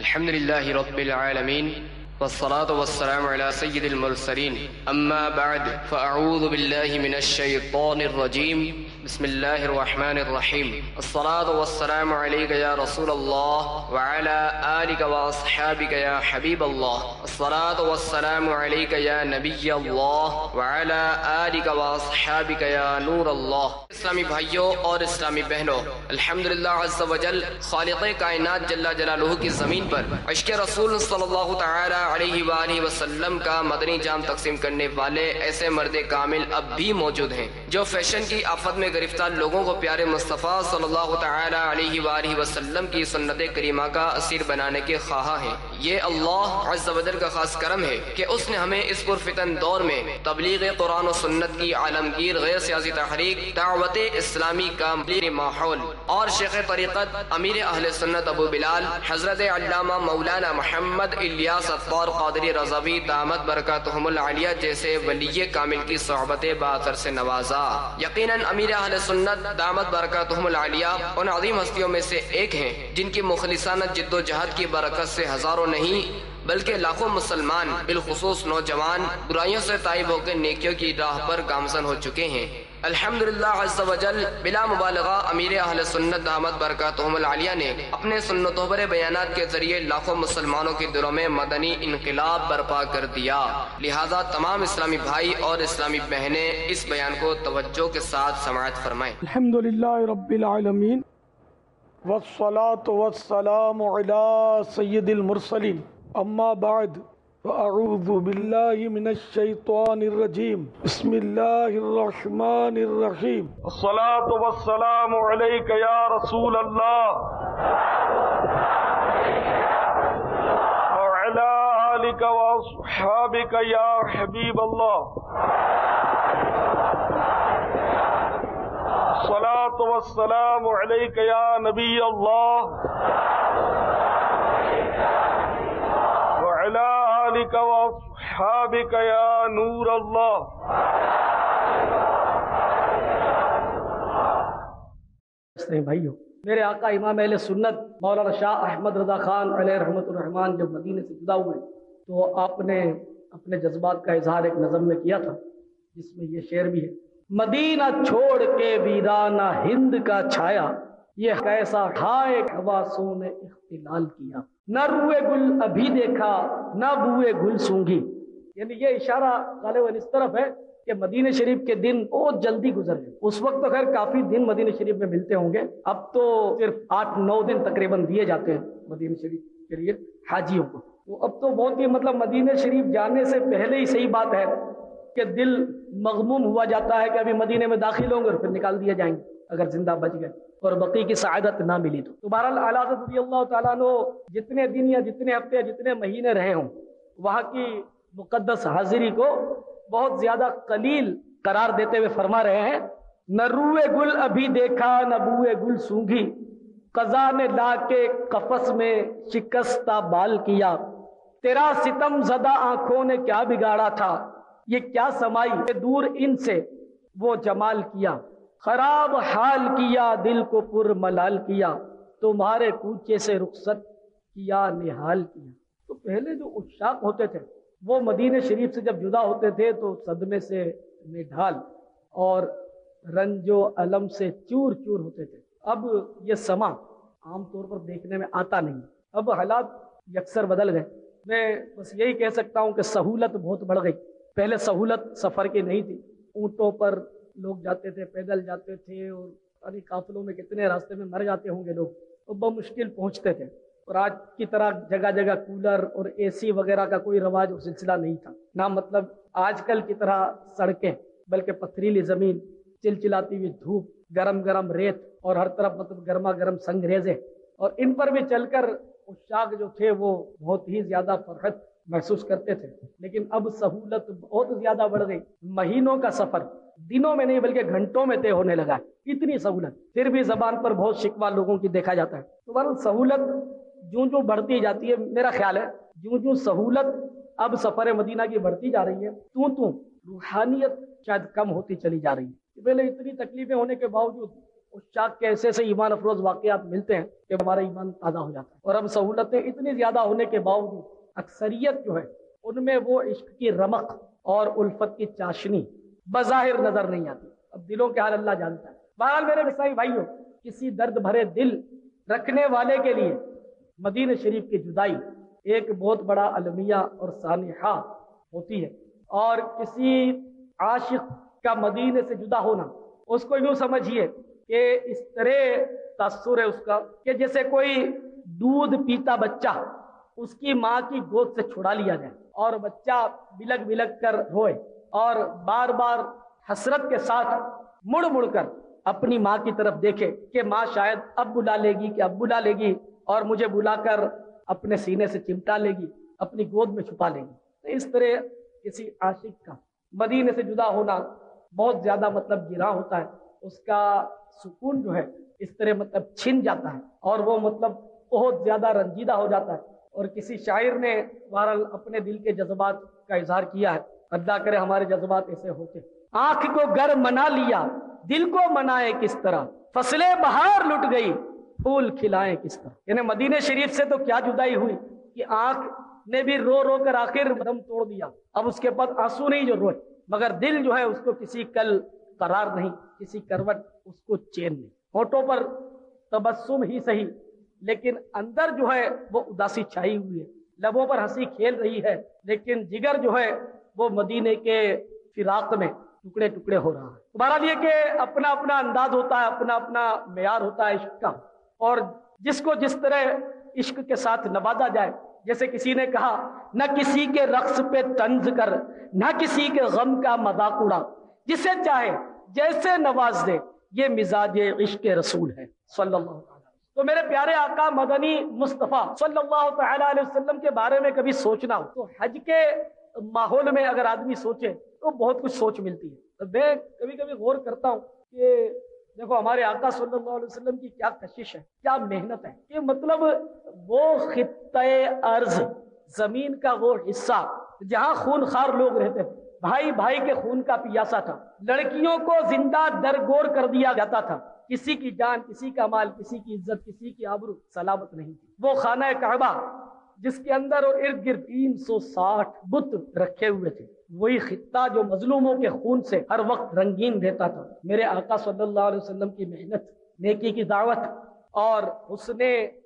الحمد لله رب العالمين والصلاة والسلام على سيد المرسلين أما بعد فأعوذ بالله من الشيطان الرجيم بسم الله الرحمن الرحيم الصلاة والسلام عليك يا رسول الله وعلى آلك وأصحابك يا حبيب الله الصلاة والسلام عليك يا نبي الله وعلى آلك وأصحابك يا نور الله. اسلامی بھائیوں اور اسلامی بہنوں، الحمدللہ عز وجل خالق کائنات جل جلالہ کی زمین پر عشق رسول صلی اللہ تعالی علیہ وآلہ وسلم کا مدنی جام تقسیم کرنے والے ایسے مرد کامل اب بھی موجود ہیں جو فیشن کی آفت میں گرفتار لوگوں کو پیارے مصطفیٰ صلی اللہ تعالی علیہ وآلہ وسلم کی سنت کریمہ کا اسیر بنانے کے خواہاں ہیں. یہ اللہ عز وجل کا خاص کرم ہے کہ اس نے ہمیں اس پرفتن دور میں تبلیغ قرآن و سنت کی عالمگیر غیر سیاسی تحریک دعوت اسلامی کا ماحول اور شیخ طریقت امیر اہل سنت ابو بلال حضرت علامہ مولانا محمد الیاس اطہار قادری رضوی دامت برکاتہم العالیہ جیسے ولی کامل کی صحبت باثر سے نوازا. یقیناً امیر اہل سنت دامت برکاتہم العالیہ ان عظیم ہستیوں میں سے ایک ہیں جن کی مخلصانہ جد و جہد کی برکت سے ہزاروں نہیں بلکہ لاکھوں مسلمان بالخصوص نوجوان برائیوں سے تائب ہو کے نیکیوں کی راہ پر گامزن ہو چکے ہیں. الحمدللہ عز وجل بلا مبالغہ امیر اہل سنت دامت برکاتہم العالیہ نے اپنے سنتوں پر بیانات کے ذریعے لاکھوں مسلمانوں کے دلوں میں مدنی انقلاب برپا کر دیا. لہذا تمام اسلامی بھائی اور اسلامی بہنیں اس بیان کو توجہ کے ساتھ سماعت فرمائیں. الحمدللہ رب العالمین والصلاة والسلام علی سید المرسلین اما بعد فاعوذ باللہ من الشیطان الرجیم بسم اللہ الرحمن الرحیم الصلاة والسلام علیک یا رسول اللہ وعلی آلک واصحابک یا حبیب اللہ الصلاة والسلام علیک یا نبی اللہ وعلی آلک واصحابک یا نور اللہ. بھائیو، میرے آقا امام اہل سنت مولانا شاہ احمد رضا خان علیہ رحمۃ الرحمان جب مدینے سے جدا ہوئے تو آپ نے اپنے جذبات کا اظہار ایک نظم میں کیا تھا جس میں یہ شعر بھی ہے: مدینہ چھوڑ کے ویرانہ ہند کا چھایا، یہ کیسا ٹھائے حواسوں نے اختلال کیا، نہ روئے گل ابھی دیکھا نہ بوئے گل سونگھی. یعنی یہ اشارہ غالباً اس طرف ہے کہ مدینہ شریف کے دن بہت جلدی گزر گئے. اس وقت تو خیر کافی دن مدینہ شریف میں ملتے ہوں گے، اب تو صرف 8-9 دن تقریباً دیے جاتے ہیں مدینہ شریف کے لیے حاجیوں کو. تو اب تو بہت ہی مدینہ شریف جانے سے پہلے ہی صحیح بات ہے کہ دل مغموم ہوا جاتا ہے کہ ابھی مدینے میں داخل ہوں گے اور پھر نکال دیے جائیں گے اگر زندہ بچ گئے اور بقی کی سعادت نہ ملی تو. بہرحال اعلیٰ حضرت رضی اللہ تعالیٰ عنہ جتنے دن یا جتنے ہفتے یا جتنے مہینے رہے ہوں وہاں کی مقدس حاضری کو بہت زیادہ قلیل قرار دیتے ہوئے فرما رہے ہیں: نہ روئے گل ابھی دیکھا نہ بوئے گل سونگھی، قضا نے لا کے قفس میں شکستہ بال کیا، تیرا ستم زدہ آنکھوں نے کیا بگاڑا تھا، یہ کیا سمائی دور ان سے وہ جمال کیا، خراب حال کیا دل کو پر ملال کیا، تمہارے کوچے سے رخصت کیا نہال کیا. تو پہلے جو عشاق ہوتے تھے وہ مدینہ شریف سے جب جدا ہوتے تھے تو صدمے سے نڈھال اور رنج و علم سے چور چور ہوتے تھے. اب یہ سما عام طور پر دیکھنے میں آتا نہیں، اب حالات یکسر بدل گئے. میں بس یہی کہہ سکتا ہوں کہ سہولت بہت بڑھ گئی. پہلے سہولت سفر کی نہیں تھی، اونٹوں پر لوگ جاتے تھے، پیدل جاتے تھے اور قافلوں میں کتنے راستے میں مر جاتے ہوں گے لوگ، تو بمشکل پہنچتے تھے. اور آج کی طرح جگہ جگہ کولر اور اے سی وغیرہ کا کوئی رواج اور سلسلہ نہیں تھا، نہ آج کل کی طرح سڑکیں، بلکہ پتھریلی زمین، چلچلاتی ہوئی دھوپ، گرم گرم ریت اور ہر طرف گرما گرم سنگریزیں، اور ان پر بھی چل کر عشاق جو تھے وہ بہت ہی زیادہ فرحت محسوس کرتے تھے. لیکن اب سہولت بہت زیادہ بڑھ گئی، مہینوں کا سفر دنوں میں نہیں بلکہ گھنٹوں میں طے ہونے لگا ہے. اتنی سہولت، پھر بھی زبان پر بہت شکوہ لوگوں کی دیکھا جاتا ہے. تو بہرحال سہولت جوں بڑھتی جاتی ہے، میرا خیال ہے جوں سہولت اب سفر مدینہ کی بڑھتی جا رہی ہے تو روحانیت شاید کم ہوتی چلی جا رہی ہے. پہلے اتنی تکلیفیں ہونے کے باوجود اس شاک کے ایسے سے ایمان افروز واقعات ملتے ہیں کہ ہمارا ایمان تازہ ہو جاتا ہے. اور اب سہولتیں اتنی زیادہ ہونے کے باوجود اکثریت جو ہے ان میں وہ عشق کی رمق اور الفت کی چاشنی بظاہر نظر نہیں آتی. اب دلوں کے حال اللہ جانتا ہے. بہرحال میرے عیسائی بھائیوں، کسی درد بھرے دل رکھنے والے کے لیے مدینہ شریف کی جدائی ایک بہت بڑا المیہ اور سانحہ ہوتی ہے. اور کسی عاشق کا مدینے سے جدا ہونا اس کو یوں سمجھیے کہ اس طرح تاثر ہے اس کا کہ جیسے کوئی دودھ پیتا بچہ اس کی ماں کی گود سے چھڑا لیا جائے اور بچہ بلک بلک کر روئے اور بار بار حسرت کے ساتھ مڑ مڑ کر اپنی ماں کی طرف دیکھے کہ ماں شاید اب بلا لے گی کہ اب بلا لے گی اور مجھے بلا کر اپنے سینے سے چمٹا لے گی، اپنی گود میں چھپا لے گی. تو اس طرح کسی عاشق کا مدینے سے جدا ہونا بہت زیادہ مطلب گراں ہوتا ہے. اس کا سکون جو ہے اس طرح مطلب چھن جاتا ہے اور وہ مطلب بہت زیادہ رنجیدہ ہو جاتا ہے. اور کسی شاعر نے بہرحال اپنے دل کے جذبات کا اظہار کیا ہے. اللہ کرے ہمارے جذبات ایسے ہوتے. آنکھ کو گر منا لیا دل کو منائے کس طرح، فصلیں بہار لٹ گئی پھول کھلائیں کس طرح. یعنی مدینہ شریف سے تو کیا جدائی ہوئی کہ آنکھ نے بھی رو رو کر آخر دم توڑ دیا. اب اس کے بعد آنسو نہیں جو روئے، مگر دل جو ہے اس کو کسی کل قرار نہیں، کسی کروٹ اس کو چین نہیں. ہونٹوں پر تبسم ہی صحیح لیکن اندر جو ہے وہ اداسی چھائی ہوئی ہے. لبوں پر ہنسی کھیل رہی ہے لیکن جگر جو ہے وہ مدینے کے فراق میں ٹکڑے ٹکڑے ہو رہا ہے. بہرحال یہ کہ اپنا اپنا انداز ہوتا ہے، اپنا اپنا معیار ہوتا ہے عشق کا، اور جس کو جس طرح عشق کے ساتھ نوازا جائے. جیسے کسی نے کہا نہ کسی کے رقص پہ طنز کر، نہ کسی کے غم کا مذاق اڑا، جسے چاہے جیسے نواز دے، یہ مزاج عشق رسول ہے صلی اللہ علیہ وسلم. تو میرے پیارے آقا مدنی مصطفیٰ صلی اللہ تعالیٰ علیہ وسلم کے بارے میں کبھی سوچنا ہو تو حج کے ماحول میں اگر آدمی سوچے تو بہت کچھ سوچ ملتی ہے. تو میں کبھی کبھی غور کرتا ہوں کہ دیکھو ہمارے آقا صلی اللہ علیہ وسلم کی کیا کشش ہے، کیا محنت ہے، کہ مطلب وہ خطۂ ارض زمین کا وہ حصہ جہاں خون خار لوگ رہتے تھے، بھائی بھائی کے خون کا پیاسا تھا، لڑکیوں کو زندہ درگور کر دیا جاتا تھا، کسی کی جان، کسی کا مال، کسی کی عزت، کسی کی آبرو سلامت نہیں تھی. وہ خانہ کعبہ جس کے اندر اور ارد گرد 360 بت رکھے ہوئے تھے، وہی خطہ جو مظلوموں کے خون سے ہر وقت رنگین رہتا تھا. میرے آقا صلی اللہ علیہ وسلم کی محنت، نیکی کی دعوت اور حسن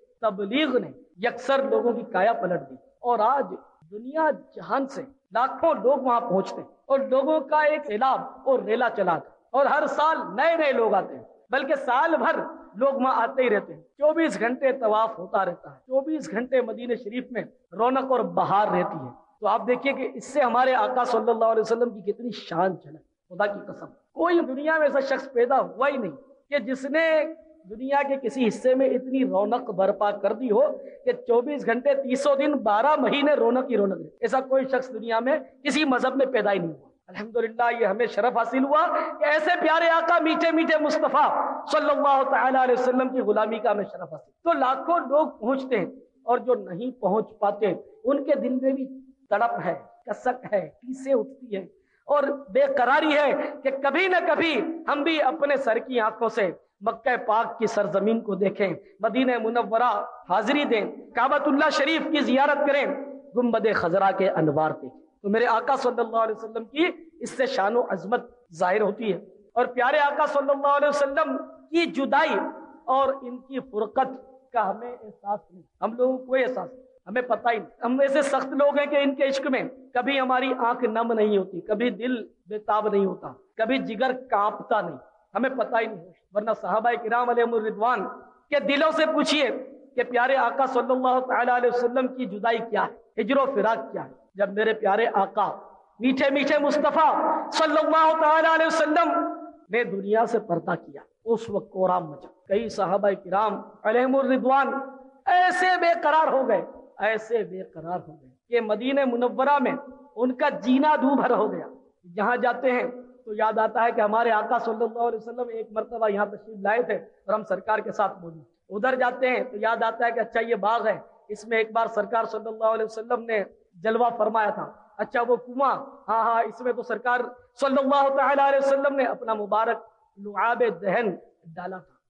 تبلیغ نے یکسر لوگوں کی کایا پلٹ دی. اور آج دنیا جہان سے لاکھوں لوگ وہاں پہنچتے ہیں اور لوگوں کا ایک سیلاب اور ریلا چلا تھا. اور ہر سال نئے نئے لوگ آتے ہیں، بلکہ سال بھر لوگ وہاں آتے ہی رہتے ہیں. 24 گھنٹے طواف ہوتا رہتا ہے، 24 گھنٹے مدینہ شریف میں رونق اور بہار رہتی ہے. تو آپ دیکھیے کہ اس سے ہمارے آقا صلی اللہ علیہ وسلم کی کتنی شان چلا. خدا کی قسم کوئی دنیا میں ایسا شخص پیدا ہوا ہی نہیں کہ جس نے دنیا کے کسی حصے میں اتنی رونق برپا کر دی ہو کہ 24 گھنٹے 300 دن 12 مہینے رونق ہی رونق. ایسا کوئی شخص دنیا میں کسی مذہب میں پیدا ہی نہیں ہوا. الحمدللہ یہ ہمیں شرف حاصل ہوا کہ ایسے پیارے آقا میٹھے میٹھے مصطفیٰ صلی اللہ تعالیٰ علیہ وسلم کی غلامی کا ہمیں شرف حاصل. تو لاکھوں لوگ پہنچتے ہیں اور جو نہیں پہنچ پاتے ان کے دل میں بھی تڑپ ہے، کسک ہے، ٹیسیں اٹھتی ہے اور بے قراری ہے کہ کبھی نہ کبھی ہم بھی اپنے سر کی آنکھوں سے مکہ پاک کی سرزمین کو دیکھیں، مدینہ منورہ حاضری دیں، کعبۃ اللہ شریف کی زیارت کریں، گنبد خضرا کے انوار دیکھیں. تو میرے آقا صلی اللہ علیہ وسلم کی اس سے شان و عظمت ظاہر ہوتی ہے. اور پیارے آقا صلی اللہ علیہ وسلم کی جدائی اور ان کی فرقت کا ہمیں احساس نہیں، ہم لوگوں کو کوئی احساس نہیں، ہمیں پتہ ہی نہیں. ہم ایسے سخت لوگ ہیں کہ ان کے عشق میں کبھی ہماری آنکھ نم نہیں ہوتی، کبھی دل بےتاب نہیں ہوتا، کبھی جگر کانپتا نہیں، ہمیں پتہ ہی نہیں. ورنہ صحابہ کرام علیہم الرضوان کے دلوں سے پوچھئے کہ پیارے آقا صلی اللہ تعالیٰ علیہ وسلم کی جدائی کیا ہے، ہجر و فراق کیا ہے. جب میرے پیارے آقا میٹھے میٹھے مصطفیٰ صلی اللہ تعالیٰ علیہ وسلم نے دنیا سے پردہ کیا، اس وقت کورام مچا. کئی صحابہ کرام علیہم الرضوان ایسے بے قرار ہو گئے، ایسے بے قرار ہو گئے کہ مدینہ منورہ میں ان کا جینا دو بھر ہو گیا. جہاں جاتے ہیں تو یاد آتا ہے کہ ہمارے آقا صلی اللہ علیہ وسلم ایک مرتبہ یہاں تشریف لائے تھے اور ہم سرکار کے ساتھ موجود. ادھر جاتے ہیں تو یاد آتا ہے کہ اچھا یہ باغ ہے، اس میں ایک بار سرکار صلی اللہ علیہ وسلم نے جلوہ فرمایا تھا. اچھا وہ کنواں، ہاں اس میں تو سرکار صلی اللہ تعالیٰ علیہ وسلم نے اپنا مبارک لعاب دہن ڈالا تھا.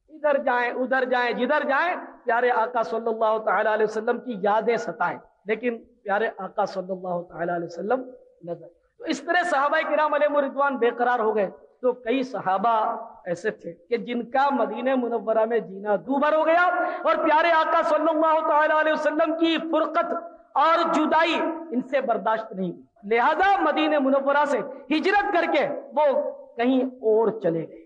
ادھر جائیں ادھر جائیں جدھر جائیں پیارے آقا صلی اللہ تعالی علیہ وسلم کی یادیں ستائیں، لیکن پیارے آقا صلی اللہ تعالی علیہ وسلم نظر۔ تو اس طرح صحابہ کرام علیہم الرضوان بے قرار ہو گئے۔ تو کئی صحابہ ایسے تھے کہ جن کا مدینہ منورہ میں جینا دوبھر ہو گیا، اور پیارے آقا صلی اللہ تعالی علیہ وسلم کی فرقت اور جدائی ان سے برداشت نہیں ہوئی، لہذا مدینہ منورہ سے ہجرت کر کے وہ کہیں اور چلے گئے۔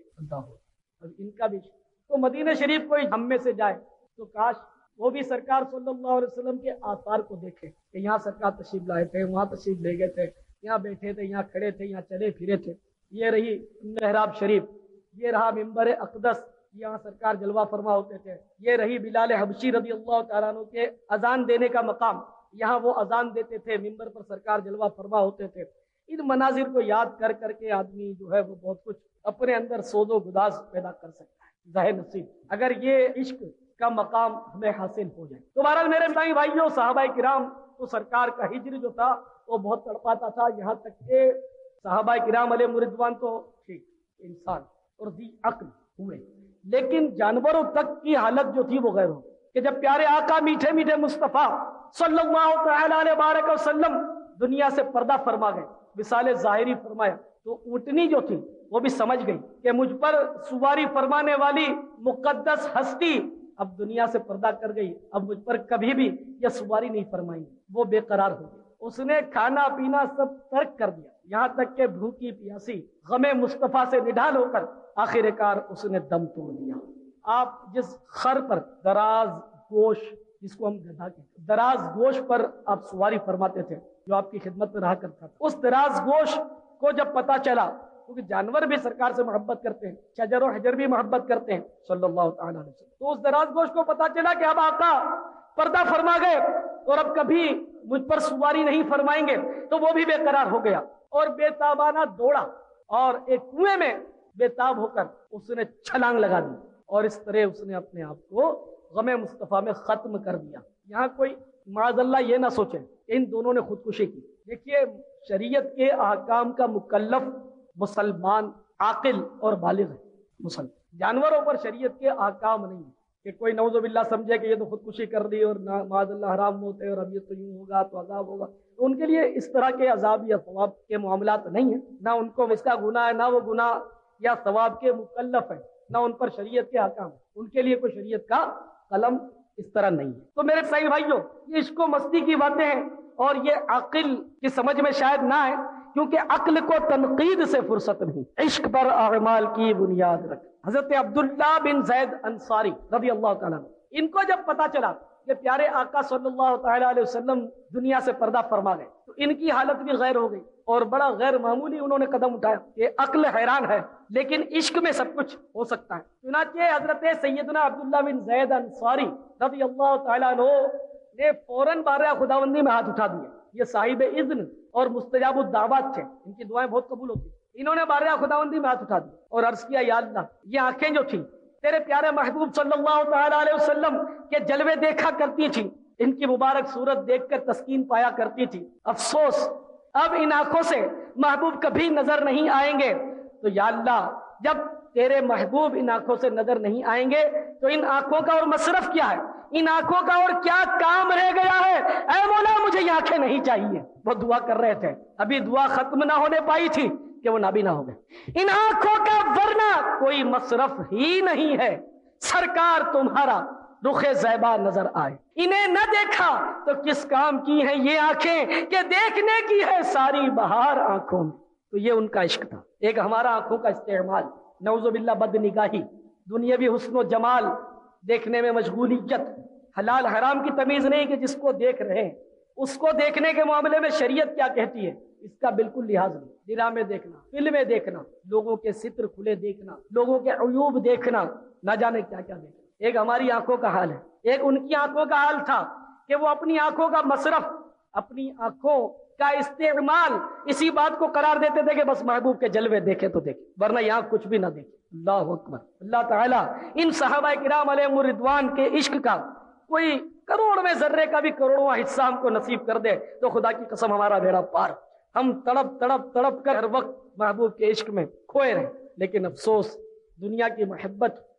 اب ان کا بھی تو مدینہ شریف کوئی ہم میں سے جائے تو کاش وہ بھی سرکار صلی اللہ علیہ وسلم کے آثار کو دیکھے کہ یہاں سرکار تشریف لائے تھے، وہاں تشریف لے گئے تھے، یہاں بیٹھے تھے، یہاں کھڑے تھے، یہاں چلے پھرے تھے۔ یہ رہی محراب شریف، یہ رہا منبر اقدس، یہاں سرکار جلوہ فرما ہوتے تھے، یہ رہی بلال حبشی رضی اللہ تعالیٰ عنہ کے اذان دینے کا مقام، یہاں وہ اذان دیتے تھے، منبر پر سرکار جلوہ فرما ہوتے تھے۔ ان مناظر کو یاد کر کر کے آدمی جو ہے وہ بہت کچھ اپنے اندر سوز و گداز پیدا کر سکتا ہے، ظاہر نصیب اگر یہ عشق کا مقام ہمیں حاصل ہو جائے۔ تو بہرحال میرے اسلامی بھائیوں، صحابہ کرام تو سرکار کا ہجر جو تھا وہ بہت تڑپاتا تھا، یہاں تک کہ صحابہ کرام علیہ رضوان تو ٹھیک انسان اور ذی عقل ہوئے، لیکن جانوروں تک کی حالت جو تھی وہ غیر ہو کہ جب پیارے آقا میٹھے میٹھے مصطفیٰ صلی اللہ تعالی علیہ وآلہ وسلم دنیا سے پردہ فرما گئے، وصال ظاہری فرمایا، تو اونٹنی جو تھی وہ بھی سمجھ گئی کہ مجھ پر سواری فرمانے والی مقدس ہستی اب دنیا سے پردہ کر گئی، اب مجھ پر کبھی بھی یہ سواری نہیں فرمائیں گی۔ وہ بے قرار ہو گئی، اس نے کھانا پینا سب ترک کر دیا، یہاں تک کہ بھوکی پیاسی غم مصطفیٰ سے نڈھال ہو کر آخر کار اس نے دم توڑ دیا۔ آپ جس خر پر دراز گوش، جس کو ہم گدھا کہتے ہیں، دراز گوش پر آپ سواری فرماتے تھے جو آپ کی خدمت میں رہا کرتا تھا، اس دراز گوش کو جب پتا چلا، کیونکہ جانور بھی سرکار سے محبت کرتے ہیں، شجر و حجر بھی محبت کرتے ہیں صلی اللہ تعالی علیہ وسلم، تو اس دراز گوش کو پتا چلا کہ اب آقا پردہ فرما گئے اور اب کبھی مجھ پر سواری نہیں فرمائیں گے، تو وہ بھی بے قرار ہو گیا اور بے تابانہ دوڑا اور ایک کنویں میں بے تاب ہو کر اس نے چھلانگ لگا دی، اور اس طرح اس نے اپنے آپ کو غم مصطفیٰ میں ختم کر دیا۔ یہاں کوئی معاذ اللہ یہ نہ سوچے کہ ان دونوں نے خودکشی کی۔ دیکھیے، شریعت کے احکام کا مکلف مسلمان عاقل اور بالغ ہے، مسلمان، جانوروں پر شریعت کے احکام نہیں ہے کہ کوئی نعوذ باللہ سمجھے کہ یہ تو خودکشی کر دی اور معاذ اللہ حرام ہوتے اور اب یہ تو یوں ہوگا تو عذاب ہوگا، تو ان کے لیے اس طرح کے عذاب یا ثواب کے معاملات نہیں ہیں، نہ ان کو اس کا گناہ ہے، نہ وہ گناہ یا ثواب کے مکلف ہے، نہ ان پر شریعت کے احکام، ان کے لیے کوئی شریعت کا قلم اس طرح نہیں ہے۔ تو میرے صحیح بھائیوں، یہ عشق و مستی کی باتیں ہیں اور یہ عقل کی سمجھ میں شاید نہ آئے، کیونکہ عقل کو تنقید سے فرصت نہیں، عشق پر اعمال کی بنیاد رکھ۔ حضرت عبداللہ بن زید انصاری رضی اللہ تعالیٰ عنہ، ان کو جب پتا چلا کہ پیارے آقا صلی اللہ تعالی علیہ وسلم دنیا سے پردہ فرما گئے، تو ان کی حالت بھی غیر ہو گئی اور بڑا غیر معمولی انہوں نے قدم اٹھایا کہ عقل حیران ہے لیکن عشق میں سب کچھ ہو سکتا ہے۔ چنانچہ حضرت سیدنا عبداللہ بن زید انصاری رضی اللہ تعالیٰ عنہ نے فوراً بارہ خداوندی میں ہاتھ اٹھا دیے، یہ صاحب اذن اور مستجاب الدعوات تھے، ان کی دعائیں بہت قبول ہوتی، انہوں نے بارہ خداوندی میں ہاتھ اٹھا دی اور عرض کیا، یا اللہ، یہ آنکھیں جو تھیں تیرے پیارے محبوب صلی اللہ تعالی علیہ وسلم کے جلوے دیکھا کرتی تھی، ان کی مبارک صورت دیکھ کر تسکین پایا کرتی تھی، افسوس اب ان آنکھوں سے محبوب کبھی نظر نہیں آئیں گے، تو یا اللہ جب تیرے محبوب ان آنکھوں سے نظر نہیں آئیں گے تو ان آنکھوں کا اور مصرف کیا ہے، ان آنکھوں کا اور کیا کام رہ گیا ہے، اے مولا مجھے یہ آنکھیں نہیں چاہیے۔ وہ دعا کر رہے تھے، ابھی دعا ختم نہ ہونے پائی تھی کہ وہ نابینا ہو گئے۔ ان آنکھوں کا ورنہ کوئی مصرف ہی نہیں ہے، سرکار تمہارا رخ زیبا نظر آئے، انہیں نہ دیکھا تو کس کام کی ہیں یہ آنکھیں کہ دیکھنے کی ہے ساری بہار آنکھوں میں۔ تو یہ ان کا عشق تھا، ایک ہمارا آنکھوں کا استعمال، نعوذ باللہ بد نگاہی، دنیاوی حسن و جمال، دیکھنے میں مشغولیت، حلال حرام کی تمیز نہیں کہ جس کو دیکھ رہے ہیں اس کو دیکھنے کے معاملے میں شریعت کیا کہتی ہے اس کا بالکل لحاظ نہیں، ڈرامے دیکھنا، فلمیں دیکھنا، لوگوں کے ستر کھلے دیکھنا، لوگوں کے عیوب دیکھنا، نہ جانے کیا کیا دیکھنا۔ ایک ہماری آنکھوں کا حال ہے، ایک ان کی آنکھوں کا حال تھا کہ وہ اپنی آنکھوں کا مصرف، اپنی آنکھوں کا استعمال اسی بات کو قرار دیتے تھے کہ بس محبوب کے جلوے دیکھے تو دیکھے، ورنہ یہاں کچھ بھی نہ دیکھے۔ اللہ اکبر، اللہ تعالیٰ ان صحابہ کرام علیہم الرضوان کے عشق کا کوئی کروڑ میں ذرے کا بھی کروڑواں حصہ ہم کو نصیب کر دے تو خدا کی قسم ہمارا بیڑا پار۔ ہم تڑپ تڑپ تڑپ کر ہر وقت محبوب کے عشق میں کھوئے رہے، لیکن افسوس دنیا کی محبت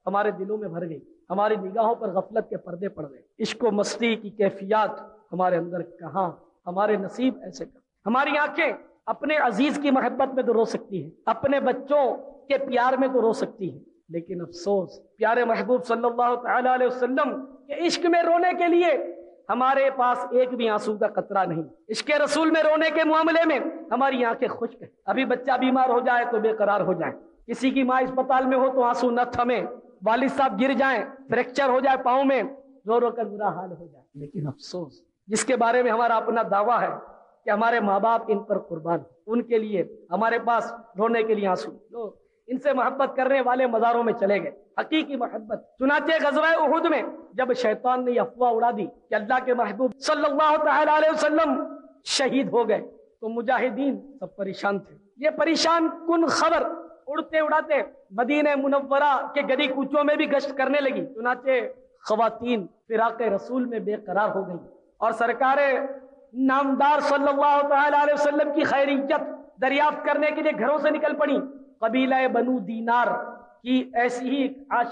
ہمارے دلوں میں بھر گئی، ہماری نگاہوں پر غفلت کے پردے پڑ گئے، عشق و مستی کی کیفیات ہمارے اندر کہاں، ہمارے نصیب ایسے کہاں۔ ہماری آنکھیں اپنے عزیز کی محبت میں تو رو سکتی ہیں، اپنے بچوں کے پیار میں تو رو سکتی ہیں، لیکن افسوس پیارے محبوب صلی اللہ تعالی علیہ وسلم کے عشق میں رونے کے لیے ہمارے پاس ایک بھی آنسو کا قطرہ نہیں۔ عشق رسول میں رونے کے معاملے میں ہماری آنکھیں خشک ہیں۔ ابھی بچہ بیمار ہو جائے تو بے قرار ہو جائیں، کسی کی ماں اسپتال میں ہو تو آنسو نہ تھمے، والد صاحب گر جائیں، فریکچر ہو جائے پاؤں میں، رو رو کر برا حال ہو جائے۔ لیکن افسوس جس کے بارے میں ہمارا اپنا دعویٰ ہے کہ ہمارے ماں باپ ان پر قربان، ان کے لیے ہمارے پاس رونے کے لیے آنسو، لو ان سے محبت کرنے والے مزاروں میں چلے گئے، حقیقی محبت۔ چنانچہ غزوہ احد میں جب شیطان نے یہ افواہ اڑا دی کہ اللہ کے محبوب صلی اللہ تعالی علیہ وسلم شہید ہو گئے تو مجاہدین سب پریشان تھے۔ یہ پریشان کن خبر اڑتے اڑاتے مدینہ منورہ کے گلی کوچوں میں بھی گشت کرنے لگی، چنانچہ خواتین فراق رسول میں بے قرار ہو گئی اور سرکار نامدار صلی اللہ تعالی علیہ وسلم کی خیریت دریافت کرنے کے لیے گھروں سے نکل پڑی۔ قبیلہ بنو دینار کی ایسی ہی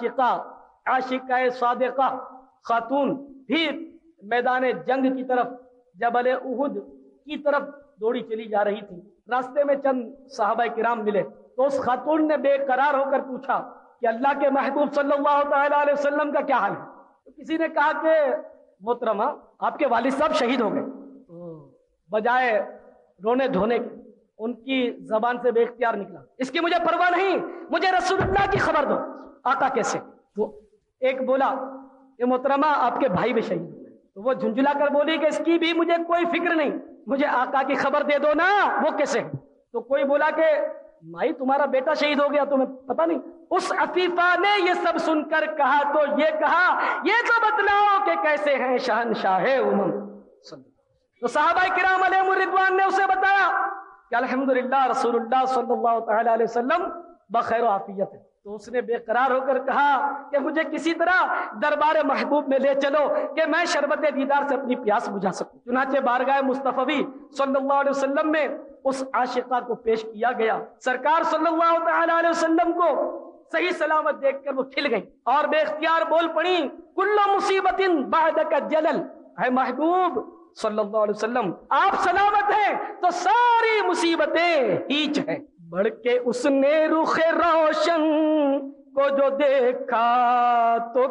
عاشقہ صادقہ خاتون بھی میدان جنگ کی طرف جبل احد کی طرف دوڑی چلی جا رہی تھی۔ راستے میں چند صحابہ کرام ملے تو اس خاتون نے بے قرار ہو کر پوچھا کہ اللہ کے محبوب صلی اللہ تعالی علیہ وسلم کا کیا حال ہے؟ تو کسی نے کہا کہ محترمہ آپ کے والد صاحب شہید ہو گئے۔ تو بجائے رونے دھونے کے ان کی زبان سے بے اختیار نکلا، اس کی مجھے پرواہ نہیں، مجھے رسول اللہ کی خبر دو، آقا کیسے؟ تو ایک بولا کہ محترمہ آپ کے بھائی بھی شہید ہوئے۔ تو وہ جھنجھلا کر بولی کہ اس کی بھی مجھے کوئی فکر نہیں، مجھے آقا کی خبر دے دو نا، وہ کیسے؟ تو کوئی بولا کہ مائی تمہارا بیٹا شہید ہو گیا تمہیں پتہ نہیں؟ اس عفیفہ نے یہ سب سن کر کہا تو یہ کہا یہ تو بتلاؤ کہ کیسے ہیں شہنشاہ امم۔ تو صحابہ کرام علیہم الرضوان نے اسے بتایا کہ الحمدللہ رسول اللہ صلی اللہ تعالی علیہ وسلم بخیر و عافیت ہے۔ تو اس نے بے قرار ہو کر کہا کہ مجھے کسی طرح دربار محبوب میں لے چلو کہ میں شربت دیدار سے اپنی پیاس بجھا سکوں۔ چنانچہ بارگاہ مصطفی صلی اللہ علیہ وسلم میں اس عاشقہ کو پیش کیا گیا۔ سرکار صلی اللہ تعالی علیہ وسلم کو صحیح سلامت دیکھ کر وہ کھل گئی اور بے اختیار بول پڑی کل مصیبت بعدک جلل، اے محبوب صلی اللہ علیہ وسلم آپ سلامت ہیں تو ساری مصیبتیں ہیچ ہیں۔ بڑھ کے اس نے رخ روشن کو جو دیکھا تو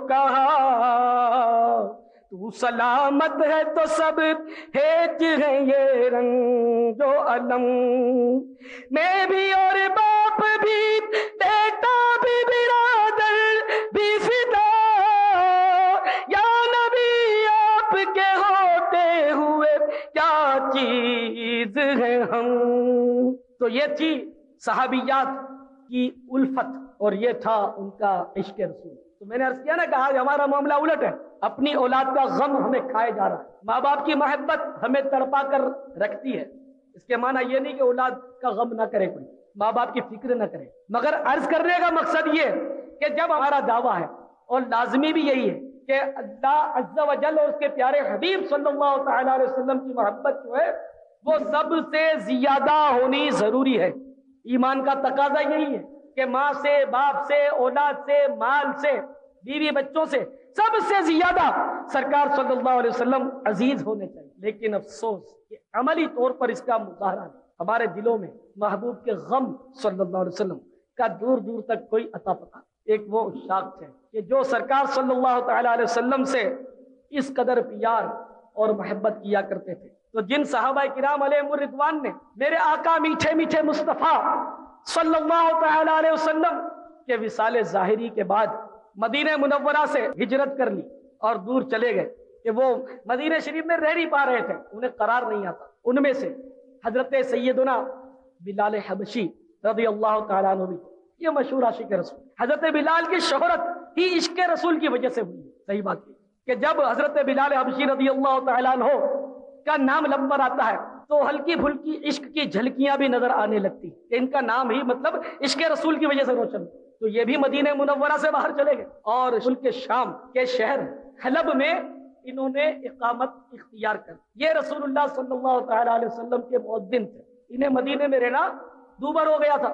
کہا تو سلامت ہے تو سب ہیچ ہے یہ رنگ و علم، میں بھی اور باپ بھی بیٹا بھی برادر بھی فدا، یا نبی آپ کے ہوتے ہوئے کیا چیز ہے ہم۔ تو یہ تھی صحابیات کی الفت اور یہ تھا ان کا عشق رسول۔ تو میں نے عرض کیا نا کہ آج ہمارا معاملہ الٹ ہے، اپنی اولاد کا غم ہمیں کھائے جا رہا ہے، ماں باپ کی محبت ہمیں تڑپا کر رکھتی ہے۔ اس کے معنی یہ نہیں کہ اولاد کا غم نہ کرے کوئی، ماں باپ کی فکر نہ کرے، مگر عرض کرنے کا مقصد یہ کہ جب ہمارا دعویٰ ہے اور لازمی بھی یہی ہے کہ اللہ عز و جل اور اس کے پیارے حبیب صلی اللہ تعالی علیہ وسلم کی محبت جو ہے وہ سب سے زیادہ ہونی ضروری ہے۔ ایمان کا تقاضا یہی ہے کہ ماں سے، باپ سے، اولاد سے، مال سے، بیوی بچوں سے سب سے زیادہ سرکار صلی اللہ علیہ وسلم عزیز ہونے چاہیے۔ لیکن افسوس کہ عملی طور پر اس کا مظاہرہ نہیں، ہمارے دلوں میں محبوب کے غم صلی اللہ علیہ وسلم کا دور دور تک کوئی عطا پتہ۔ ایک وہ عشاق تھے کہ جو سرکار صلی اللہ تعالی علیہ وسلم سے اس قدر پیار اور محبت کیا کرتے تھے۔ تو جن صحابہ کرام علیہم الرضوان نے میرے آقا میٹھے میٹھے مصطفیٰ صلی اللہ تعالی علیہ وسلم کے وصال ظاہری کے بعد مدینہ منورہ سے ہجرت کر لی اور دور چلے گئے کہ وہ مدینہ شریف میں رہ نہیں پا رہے تھے، انہیں قرار نہیں آتا، ان میں سے حضرت سیدنا بلال حبشی رضی اللہ تعالیٰ عنہ بھی، یہ مشہور عاشق رسول۔ حضرت بلال کی شہرت ہی عشق رسول کی وجہ سے ہوئی ہے۔ صحیح بات ہے کہ جب حضرت بلال حبشی رضی اللہ تعالیٰ عنہ کا نام لب پر آتا ہے تو ہلکی پھلکی عشق کی جھلکیاں بھی نظر آنے لگتی کہ ان کا نام ہی مطلب عشق رسول کی وجہ سے روشن۔ تو یہ بھی مدینہ منورہ سے باہر چلے گئے اور ملک شام کے شہر حلب میں انہوں نے اقامت اختیار کر۔ یہ رسول اللہ صلی اللہ تعالی علیہ وسلم کے مؤذن تھے، انہیں مدینے میں رہنا دوبر ہو گیا تھا،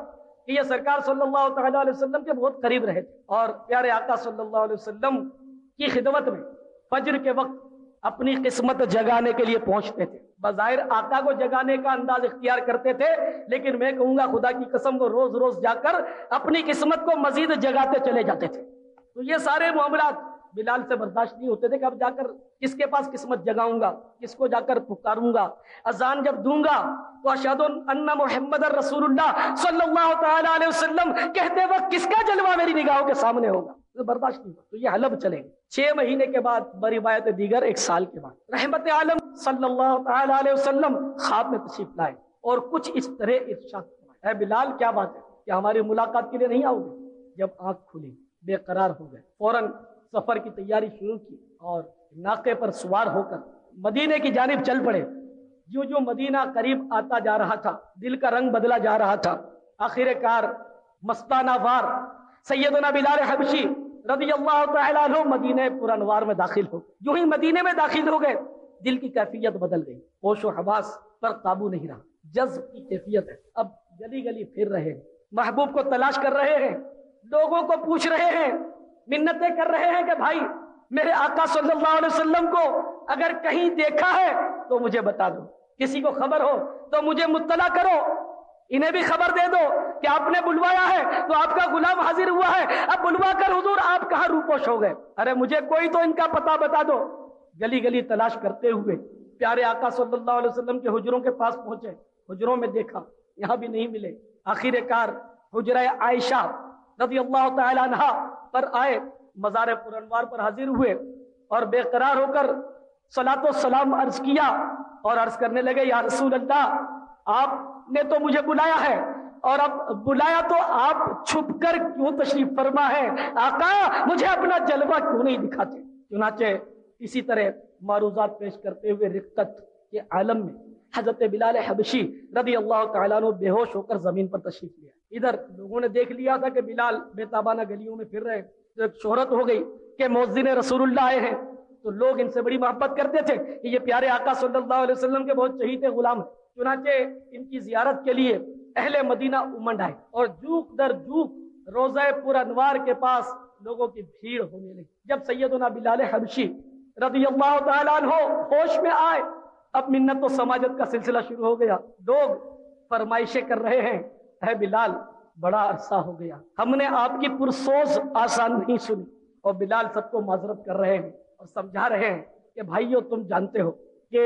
کہ یہ سرکار صلی اللہ تعالیٰ علیہ وسلم کے بہت قریب رہے تھے اور پیارے آقا صلی اللہ علیہ وسلم کی خدمت میں فجر کے وقت اپنی قسمت جگانے کے لیے پہنچتے تھے. بظاہر آقا کو جگانے کا انداز اختیار کرتے تھے، لیکن میں کہوں گا خدا کی قسم وہ روز روز جا کر اپنی قسمت کو مزید جگاتے چلے جاتے تھے. تو یہ سارے معاملات بلال سے برداشت نہیں ہوتے تھے کہ اب جا کر کس کے پاس قسمت جگاؤں گا، کس کو جا کر پکاروں گا. اذان جب دوں گا تو اشہد ان محمد رسول اللہ صلی اللہ تعالی علیہ وسلم کہتے وقت کس کا جلوہ میری نگاہوں کے سامنے ہوگا، برداشت نہیں. تو یہ حلب چلے گا. 6 مہینے کے بعد، بروایت دیگر 1 سال کے بعد، رحمت عالم صلی اللہ تعالی علیہ وسلم خواب میں تشریف لائے اور کچھ اس طرح ارشاد فرمایا: اے بلال، کیا بات ہے کہ ہماری ملاقات کے لیے نہیں آؤ گے؟ جب آنکھ کھلی بے قرار ہو گئے، فوراً سفر کی تیاری شروع کی اور ناقے پر سوار ہو کر مدینے کی جانب چل پڑے. جو جو مدینہ قریب آتا جا رہا تھا، دل کا رنگ بدلا جا رہا تھا. آخر کار مستانہ وار سیدنا بلال حبشی رضی اللہ تعالیٰ عنہ مدینہ پرانوار میں داخل ہو. جو ہی مدینے میں داخل ہو گئے، دل کی کیفیت بدل گئی. ہوش و حواس پر قابو نہیں رہا، جذب کی کیفیت ہے. اب گلی گلی پھر رہے ہیں، محبوب کو تلاش کر رہے ہیں، لوگوں کو پوچھ رہے ہیں، منتیں کر رہے ہیں کہ بھائی میرے آقا صلی اللہ علیہ وسلم کو اگر کہیں دیکھا ہے تو مجھے بتا دو، کسی کو خبر ہو تو مجھے مطلع کرو، انہیں بھی خبر دے دو کہ آپ نے بلوایا ہے تو آپ کا غلام حاضر ہوا ہے، اب بلوا کر حضور آپ کہاں روپوش ہو گئے، ارے مجھے کوئی تو ان کا پتہ بتا دو. گلی گلی تلاش کرتے ہوئے پیارے آقا صلی اللہ علیہ وسلم کے حجروں کے پاس پہنچے. حجروں میں دیکھا، یہاں بھی نہیں ملے. آخر کار حجرہ عائشہ رضی اللہ تعالی عنہا پر آئے، مزار پرانوار پر حاضر ہوئے اور بے قرار ہو کر صلاۃ و سلام عرض کیا اور عرض کرنے لگے: یا رسول اللہ، آپ نے تو مجھے بلایا ہے اور اب بلایا تو آپ چھپ کر کیوں تشریف فرما ہے؟ آقا مجھے اپنا جلوہ کیوں نہیں دکھاتے؟ چنانچہ اسی طرح معروضات پیش کرتے ہوئے رقت کے عالم میں حضرت بلال حبشی رضی اللہ تعالیٰ عنہ بے ہوش ہو کر زمین پر تشریف لیا. ادھر لوگوں نے دیکھ لیا تھا کہ بلال بے تابانہ گلیوں میں پھر رہے، تو ایک شہرت ہو گئی کہ مؤذن رسول اللہ آئے ہیں. تو لوگ ان سے بڑی محبت کرتے تھے کہ یہ پیارے آقا صلی اللہ علیہ وسلم کے بہت چہیتے غلام ہیں. چنانچہ ان کی زیارت کے لیے اہل مدینہ امنڈ آئے اور جوک در جوک روضہ پرانوار کے پاس لوگوں کی بھیڑ ہونے لگی. جب سیدنا بلال حبشی رضی اللہ تعالیٰ عنہ ہوش میں آئے، اب منت و سماجت کا سلسلہ شروع ہو گیا. لوگ فرمائشیں کر رہے ہیں: اے بلال، بڑا عرصہ ہو گیا، ہم نے آپ کی پرسوز آسان نہیں سنی. اور بلال سب کو معذرت کر رہے ہیں اور سمجھا رہے ہیں کہ بھائیو، تم جانتے ہو کہ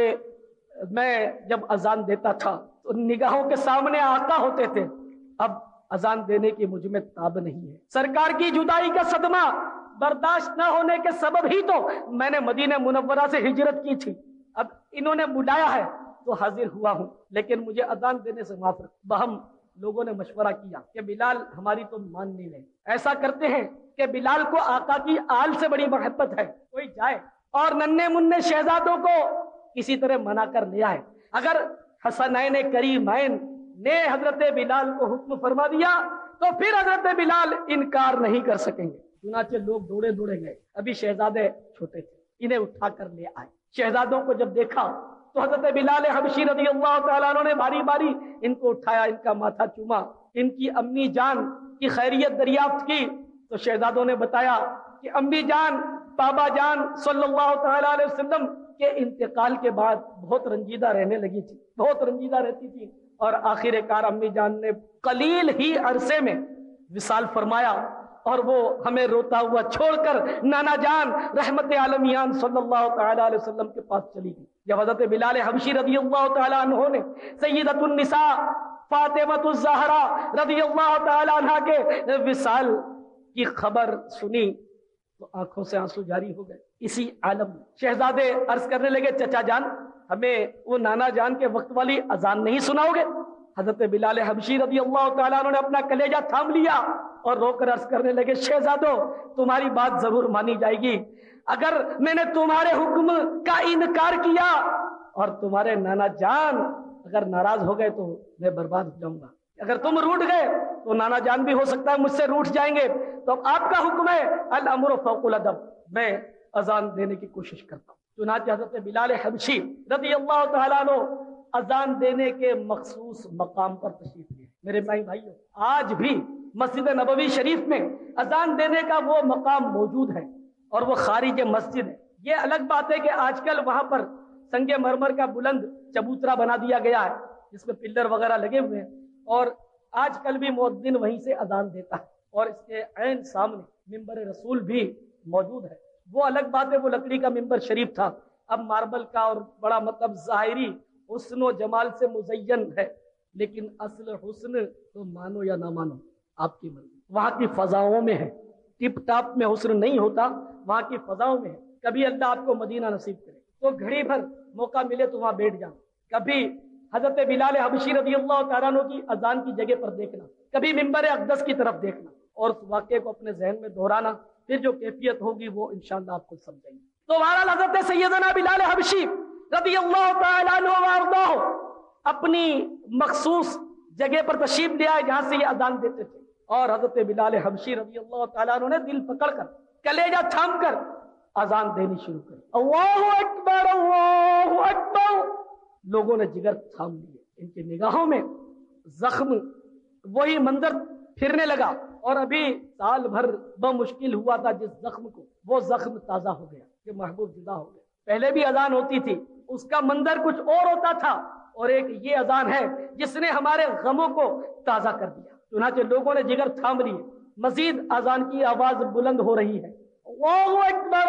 میں جب اذان دیتا تھا تو نگاہوں کے سامنے آقا ہوتے تھے، اب اذان دینے کی مجھ میں تاب نہیں ہے. سرکار کی جدائی کا صدمہ برداشت نہ ہونے کے سبب ہی تو میں نے مدینہ منورہ سے ہجرت کی تھی. اب انہوں نے بلایا ہے تو حاضر ہوا ہوں، لیکن مجھے اذان دینے سے معاف رکھ. بہم لوگوں نے مشورہ کیا کہ بلال ہماری تو مان نہیں رہے، ایسا کرتے ہیں کہ بلال کو آقا کی آل سے بڑی محبت ہے، کوئی جائے اور ننھے منھے شہزادوں کو کسی طرح منا کر لے آئے. اگر حسنین کریمین نے حضرت بلال کو حکم فرما دیا تو پھر حضرت بلال انکار نہیں کر سکیں گے. چنانچہ لوگ دوڑے دوڑے گئے. ابھی شہزادے چھوٹے تھے، انہیں اٹھا کر لے آئے. شہزادوں کو جب دیکھا تو حضرت بلال حبشی رضی اللہ تعالیٰ عنہ نے باری باری ان کو اٹھایا، ان کا ماتھا چوما، ان کی امی جان کی خیریت دریافت کی. تو شہزادوں نے بتایا کہ امی جان، بابا جان صلی اللہ تعالیٰ علیہ وسلم کے انتقال کے بعد بہت رنجیدہ رہنے لگی تھی، بہت رنجیدہ رہتی تھی، اور آخر کار امی جان نے قلیل ہی عرصے میں وصال فرمایا اور وہ ہمیں روتا ہوا چھوڑ کر نانا جان رحمت عالمیان صلی اللہ تعالیٰ علیہ وسلم کے پاس چلی گئی. جب حضرت بلال حبشی رضی اللہ تعالیٰ عنہ نے سیدۃ النساء فاطمۃ الزہرا رضی اللہ تعالیٰ عنہ کے وصال کی خبر سنی تو آنکھوں سے آنسو جاری ہو گئے. اسی عالم میں شہزادے عرض کرنے لگے: چچا جان، ہمیں وہ نانا جان کے وقت والی اذان نہیں سناؤ گے؟ حضرت بلال حبشی رضی اللہ تعالیٰ عنہ نے اپنا کلیجہ تھام لیا اور رو کر عرض کرنے لگے: شہزادو، تمہاری بات ضرور مانی جائے گی. اگر میں نے تمہارے حکم کا انکار کیا اور تمہارے نانا جان اگر ناراض ہو گئے تو میں برباد ہو جاؤں گا. اگر تم روٹ گئے تو نانا جان بھی ہو سکتا ہے مجھ سے روٹ جائیں گے. تو اب آپ کا حکم ہے، الامر فوق الادب، میں اذان دینے کی کوشش کرتا ہوں. چنانچہ حضرت بلال حبشی رضی اللہ تعالیٰ عنہ اذان دینے کے مخصوص مقام پر تشریف لے. میرے بھائیوں، آج بھی مسجد نبوی شریف میں اذان دینے کا وہ مقام موجود ہے اور وہ خارج مسجد ہے۔ یہ الگ بات ہے کہ آج کل وہاں پر سنگ مرمر کا بلند چبوترا بنا دیا گیا ہے جس میں پلر وغیرہ لگے ہوئے ہیں، اور آج کل بھی مؤذن وہیں سے اذان دیتا ہے اور اس کے عین سامنے ممبر رسول بھی موجود ہے۔ وہ الگ بات ہے، وہ لکڑی کا ممبر شریف تھا، اب ماربل کا اور بڑا مطلب ظاہری حسن و جمال سے مزین ہے، لیکن اصل حسن تو مانو یا نہ مانو آپ کی مرضی۔ وہاں کی فضاؤں میں ہے، ٹپ ٹاپ میں حسن نہیں ہوتا، وہاں کی فضاؤں میں ہے۔ کبھی اللہ آپ کو مدینہ نصیب کرے تو گھڑی بھر موقع ملے تو وہاں بیٹھ جانا، کبھی حضرت بلال حبشی رضی اللہ تعالیٰ عنہ کی اذان کی جگہ پر دیکھنا، کبھی ممبر اقدس کی طرف دیکھنا اور اس واقعے کو اپنے ذہن میں دہرانا، پھر جو کیفیت ہوگی وہ انشاءاللہ آپ کو سمجھیں گے۔ تو بہرحال حضرت سیدنا بلال حبشی رضی اللہ تعالیٰ عنہ وارضاہ اپنی مخصوص جگہ پر تشریف لے آئے جہاں سے یہ اذان دیتے تھے، اور حضرت بلال حبشی رضی اللہ تعالیٰ عنہ نے دل پکڑ کر، کلیجہ تھام کر اذان دینی شروع کری۔ اللہ اکبر اللہ اکبر، لوگوں نے جگر تھام لیے، ان کی نگاہوں میں زخم وہی منظر پھرنے لگا، اور ابھی سال بھر بمشکل ہوا تھا جس زخم کو، وہ زخم تازہ ہو گیا کہ محبوب جدا ہو گیا۔ پہلے بھی اذان ہوتی تھی، اس کا منظر کچھ اور ہوتا تھا، اور ایک یہ اذان ہے جس نے ہمارے غموں کو تازہ کر دیا۔ چنانچہ لوگوں نے جگر تھام لیے، مزید اذان کی آواز بلند ہو رہی ہے، اللہ اکبر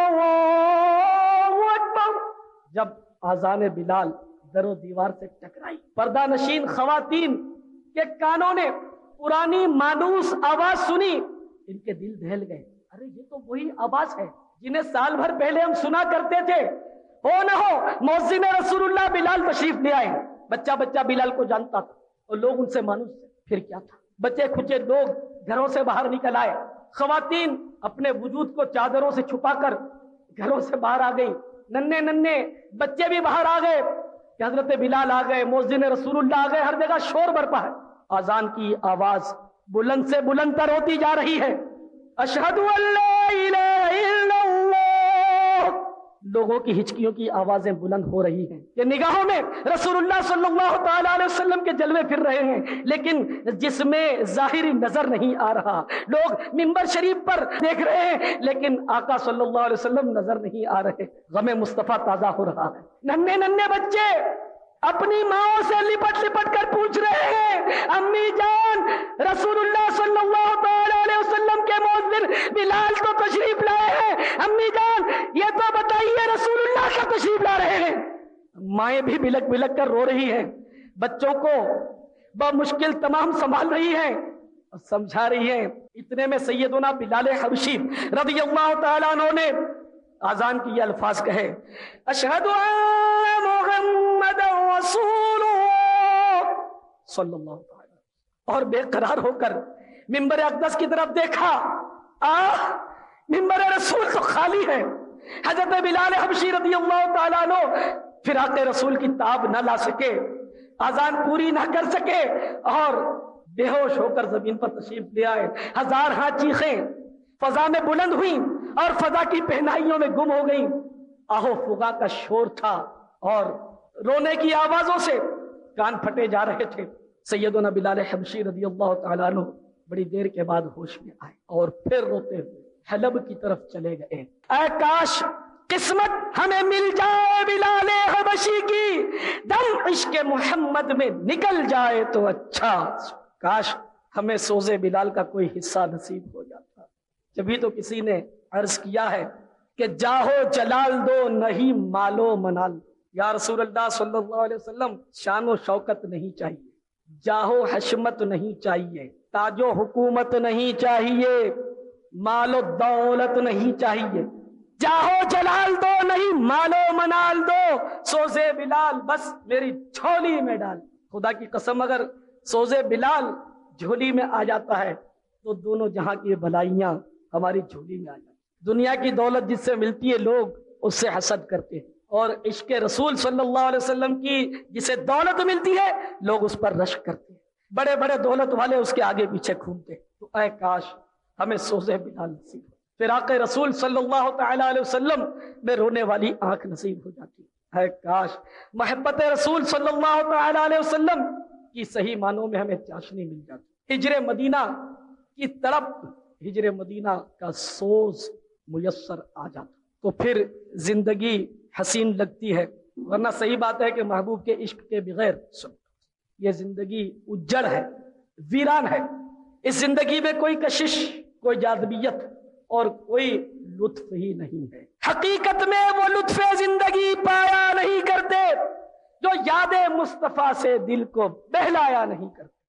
اللہ اکبر۔ جب اذان بلال در و دیوار سے ٹکرائی، پردہ نشین خواتین کے کانوں نے پرانی مانوس آواز سنی، ان کے دل دہل گئے، ارے یہ تو وہی آواز ہے جنہیں سال بھر پہلے ہم سنا کرتے تھے۔ ہو نہ ہو مؤذن رسول اللہ بلال تشریف لے آئے۔ بچہ بچہ بلال کو جانتا تھا اور لوگ ان سے مانوس تھے، پھر کیا تھا؟ بچے کھچے لوگ گھروں سے باہر نکل آئے، خواتین اپنے وجود کو چادروں سے چھپا کر گھروں سے باہر آ گئی، ننھے ننھے بچے بھی باہر آ گئے کہ حضرت بلال آ گئے، مؤذن رسول اللہ آ گئے۔ ہر جگہ شور برپا ہے، اذان کی آواز بلند سے بلند تر ہوتی جا رہی ہے، اشہد ان لا الہ الا اللہ۔ لوگوں کی ہچکیوں کی آوازیں بلند ہو رہی ہیں کہ نگاہوں میں رسول اللہ صلی اللہ تعالیٰ علیہ وسلم کے جلوے پھر رہے ہیں، لیکن جس میں ظاہری نظر نہیں آ رہا۔ لوگ ممبر شریف پر دیکھ رہے ہیں لیکن آقا صلی اللہ علیہ وسلم نظر نہیں آ رہے۔ غم مصطفیٰ تازہ ہو رہا ہے، ننھے ننھے بچے اپنی ماں سے لپٹ لپٹ کر پوچھ رہے ہیں، امی جان رسول اللہ صلی اللہ تعالیٰ علیہ وسلم کے مؤذن بلال تو تشریف لائے ہیں، امی جان یہ تو بتائیے رسول اللہ کا تشریف لا رہے ہیں۔ مائیں بھی بلک بلک کر رو رہی ہیں، بچوں کو بمشکل تمام سنبھال رہی ہیں اور سمجھا رہی ہیں۔ اتنے میں سیدنا بلال حبشی رضی اللہ تعالیٰ عنہ نے اذان کی یہ الفاظ کہے، اشہد ان محمد رسول اللہ صلی اللہ تعالی، اور بے قرار ہو کر ممبر اقدس کی طرف دیکھا، ممبر رسول تو خالی ہے۔ حضرت بلال حبشی رضی اللہ تعالیٰ عنہ فراق رسول کی تاب نہ لا سکے، اذان پوری نہ کر سکے، اور بے ہوش ہو کر زمین پر تشریف لے آئے۔ ہزار ہاں چیخیں فضا میں بلند ہوئیں اور فضا کی پہنائیوں میں گم ہو گئیں۔ آہو فغا کا شور تھا اور رونے کی آوازوں سے کان پھٹے جا رہے تھے۔ سیدنا بلال حبشی رضی اللہ تعالیٰ عنہ بڑی دیر کے بعد ہوش میں آئے اور پھر روتے ہوئے حلب کی طرف چلے گئے۔ اے کاش قسمت ہمیں مل جائے بلال حبشی کی، دم عشق محمد میں نکل جائے تو اچھا، کاش ہمیں سوزے بلال کا کوئی حصہ نصیب ہو جاتا۔ جبھی تو کسی نے عرض کیا ہے کہ جاہو جلال دو نہیں مالو منال، یا رسول اللہ صلی اللہ علیہ وسلم شان و شوکت نہیں چاہیے، جاہو حشمت نہیں چاہیے، تاج و حکومت نہیں چاہیے، مال و دولت نہیں چاہیے، جاہو جلال دو نہیں مالو منال دو، سوزے بلال بس میری جھولی میں ڈال۔ خدا کی قسم اگر سوزے بلال جھولی میں آ جاتا ہے تو دونوں جہاں کی بھلائیاں ہماری جھولی میں آ جاتی۔ دنیا کی دولت جس سے ملتی ہے لوگ اس سے حسد کرتے ہیں، اور عشق رسول صلی اللہ علیہ وسلم کی جسے دولت ملتی ہے لوگ اس پر رشک کرتے ہیں، بڑے بڑے دولت والے اس کے آگے پیچھے گھومتے ہیں۔ تو اے کاش ہمیں سوزے بلال نصیب ہو، فراق رسول صلی اللہ تعالیٰ علیہ وسلم میں رونے والی آنکھ نصیب ہو جاتی۔ اے کاش محبت رسول صلی اللہ تعالیٰ علیہ وسلم کی صحیح معنوں میں ہمیں چاشنی مل جاتی، ہجر مدینہ کی طرف ہجر مدینہ کا سوز میسر آ جاتا، تو پھر زندگی حسین لگتی ہے۔ ورنہ صحیح بات ہے کہ محبوب کے عشق کے بغیر یہ زندگی اجڑ ہے، ویران ہے۔ اس زندگی میں کوئی کشش، کوئی جاذبیت اور کوئی لطف ہی نہیں ہے۔ حقیقت میں وہ لطف زندگی پایا نہیں کرتے جو یاد مصطفیٰ سے دل کو بہلایا نہیں کرتے۔